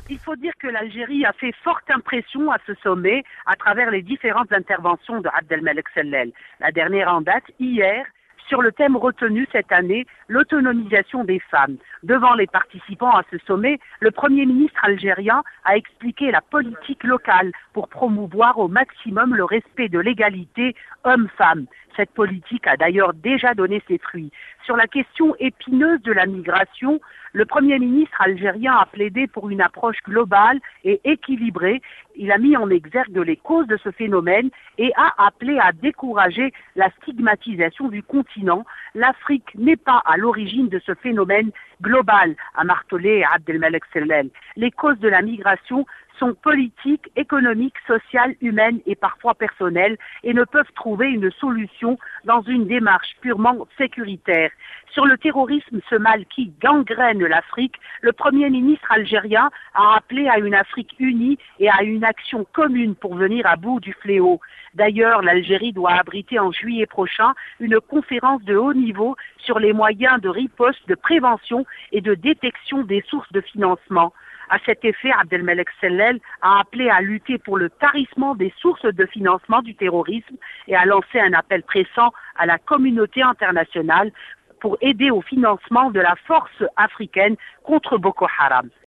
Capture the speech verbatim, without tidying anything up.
Il faut dire que l'Algérie a fait forte impression à ce sommet à travers les différentes interventions de Abdelmalek Sellel. La dernière en date, hier, sur le thème retenu cette année, l'autonomisation des femmes. Devant les participants à ce sommet, le Premier ministre algérien a expliqué la politique locale pour promouvoir au maximum le respect de l'égalité homme-femme. Cette politique a d'ailleurs déjà donné ses fruits. Sur la question épineuse de la migration, le Premier ministre algérien a plaidé pour une approche globale et équilibrée. Il a mis en exergue les causes de ce phénomène et a appelé à décourager la stigmatisation du continent. L'Afrique n'est pas à l'origine de ce phénomène global, a martelé Abdelmalek Sellel. Les causes de la migration sont politiques, économiques, sociales, humaines et parfois personnelles et ne peuvent trouver une solution dans une démarche purement sécuritaire. Sur le terrorisme, ce mal qui gangrène l'Afrique, le Premier ministre algérien a appelé à une Afrique unie et à une action commune pour venir à bout du fléau. D'ailleurs, l'Algérie doit abriter en juillet prochain une conférence de haut niveau sur les moyens de riposte, de prévention et de détection des sources de financement. À cet effet, Abdelmalek Sellel a appelé à lutter pour le tarissement des sources de financement du terrorisme et a lancé un appel pressant à la communauté internationale pour aider au financement de la force africaine contre Boko Haram.